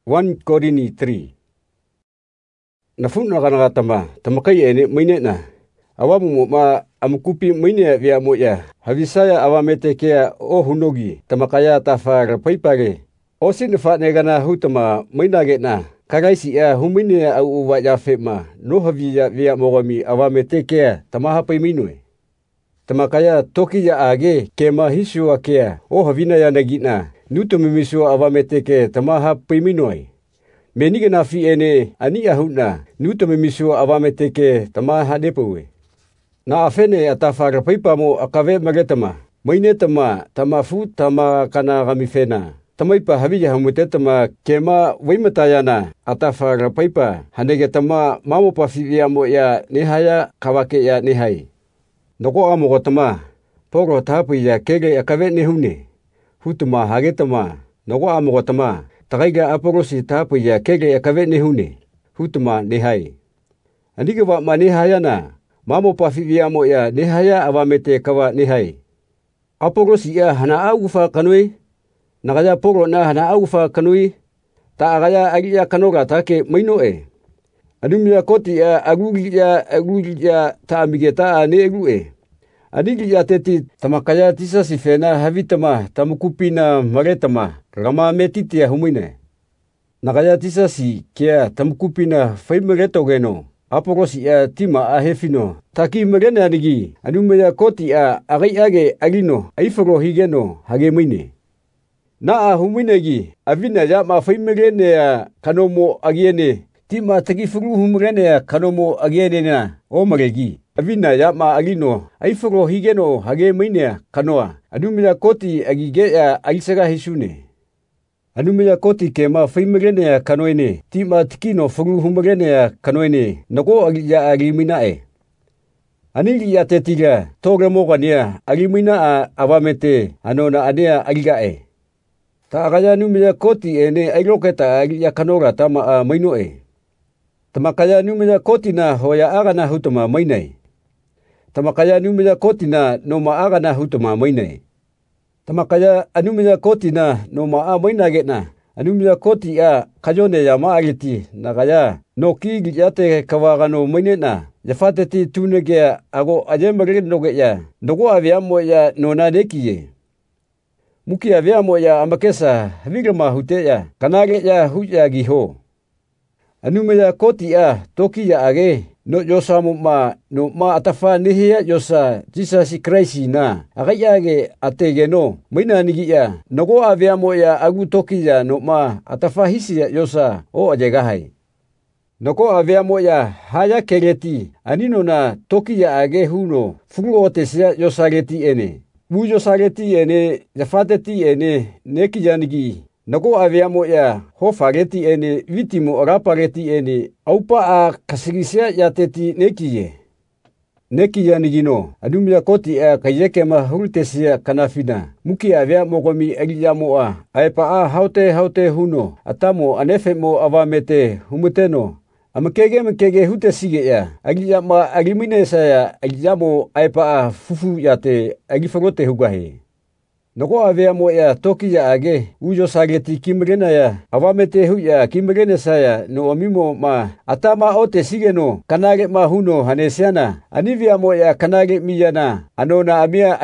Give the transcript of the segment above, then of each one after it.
1 Korini 3. Nafuna kana tama tamakai ene mainena awamu mo ma amkupi maine via moya havisaya awametekea o hunogi tamakaya tafar paipare o sinfa negana hutama mainage na kagaisi ya humine au waja fema no havia via mogami awametekea tamaha paiminue tamakaya toki ya age kema hisua kea o havina ya nagina nutumimisua awameteke tamaha paiminoi menige na fi ene ani ahuna nutumimisua awameteke tamaha depowe na afene atafara paipa mo akave magetama maine tamafu tama kana gamifena tamaipa havija hamutetama kema weimatayana atafara paipa hanege tama mamo pafivia mo ya nehaya kawake ya nehai noko amo tama poro tapu ya kege akave nehune hutuma hagetama noko amo tama tagaiga aporosi tapu ya kege akave nehune hutuma nehai andige wa manehayana mamo pafivia mo ya nehaya awamete kawa nehai aporosi ya hana aufa kanui nagaya poro na hana aufa kanui ta agaya agia kanoga take mainoe adumia koti ya agugia ta amigeta ane egue adigi ya teti tamakaya tisa sifena havitama tamukupina maretama rama metiti ya humine nagaya tisa si kia tamukupina faimereto geno aporosi ya tima ahefino taki merene anigi adumia koti ya agaiage agino aiforo higeno hage mine na huminegi avina ya ma faimerene ya kanomo agiene tima takifuru humrene ya kanomo agiene na omaregi avina ya ma agino aiforo higeno hage mine kanoa adumia koti agige ya aisega hisune adumia koti kema faimerene ya kanoene tima tikino furu humrene ya kanoene nako agiya agiminae anili ya tetiga toge mogania agimina awamete anona anea agigae ta agaya numia koti ene ailoketa agiya kanora tama mainoe tamakaya numia koti na hoya agana hutuma mainai tamakaya numia koti na noma agana hutuma mainai tamakaya anumia koti na noma mainage na anumia koti a kajone ya maagiti nagaya noki giyate kawagano mainena yafateti tunege ago ajemere noge ya nogo aviamo ya nona nekiye muki aviamo ya amakesa vigama huteya kanage ya huya giho anumia koti a toki ya age no yosamu ma no ma atafa nihia yosa Jesus Christ na agayage ategeno maina nigi ya nogo aviamo ya agu toki ya no ma atafa hisi ya yosa o ajegahai noko aviamo ya haya kereti anino na toki ya age huno furu otesia yosageti ene bu yosageti ene yafateti ene neki yanigi noko aviamo ya hofageti ene vitimo orapareti ene aupa a kasirisia ya teti neki yanigino adumia koti a kayeke mahultesia kanafina muki avia mogomi agiyamo a aipa a haute huno atamo anefemo avamete humuteno amakege hute sige ya agiyama agimine saya agiyamo aipa fufu yate agifagote hugahe noko aviamo ya toki ya age ujo sageti kimrena ya awamete hu ya kimrene saya no amimo ma atama ote sige no kanage ma huno hanesiana aniviamo ya kanage miyana anona amia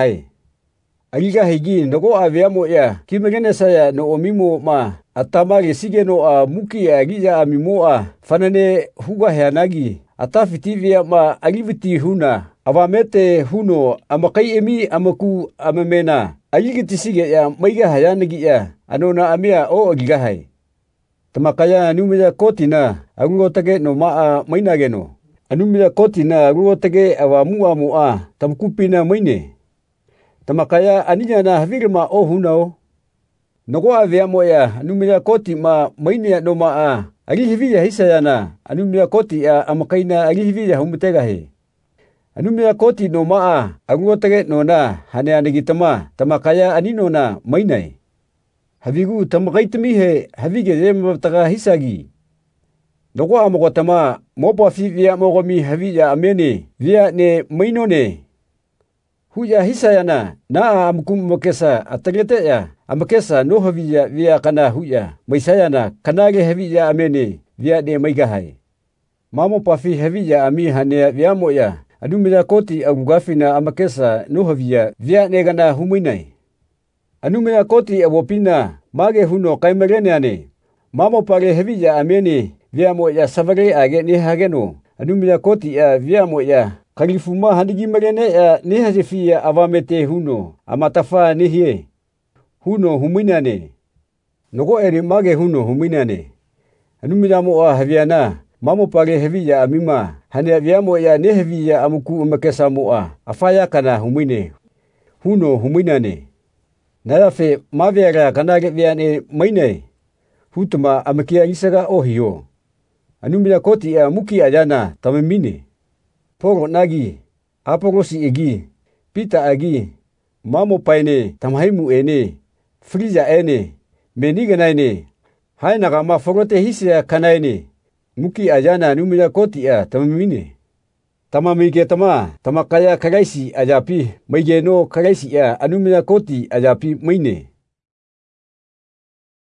agigahai gi noko aviamo ya kimrene saya no amimo ma atama sige no muki ya agiya amimo fanane huga hanagi atafitivia ma agiviti huna awamete huno amakai emi amaku amamena ayigiti sige ya maiga hayanagi ya anona amia o agigahai tamakaya numia kotina agugotage no ma mainageno anumia kotina agugotage awamu tamkupina maine tamakaya aninya na havirma o hunao nogo aviamo ya numia koti ma maine no ma agihivia hisayana anumia koti amakaina agihivia humutegahe anumia koti no maa agugotage no na haneanegitama tamakaya anino na mainai havigu tamagaitamihe havige yemataga hisagi nogo amogotama mopa via mogomi havia amene via ne mainone Huya hisayana na amkum mokesa atagete ya amakesa no haviya via kana huya maisayana kanage haviya amene via de maigahai. Mamo pafi haviya ami hane via moya anumina koti agugafina amakesa no haviya via negana huminai. Anumina koti awopina mage huno kaimereneane. Mamo pare haviya amene via moya savare age ne hageno. Anumina koti a via moya kalifuma handigi merene ya ne hajefia avamete huno amatafa nehie. Huno huminane. Nogo eri mage huno huminane. Anumina moa haviana. Mamo pare haviya amima hane via moya ne haviya amuku umakesa moa afaya kana humine. Huno huminane. Narafe maviara kanage viane maine. Hutuma amakia isaga ohio. Anumina koti ya muki ajana tamemine. Poro nagi, aporosi egi, pita agi, mamo paine tamhaimu ene, friza ene, meniganaine, hainagama forote hisia kanaine, muki ajana anumina koti ya tamemine. Tamamige tamakaya karaisi ajapi, maigeno karaisi ya anumina koti ajapi maine.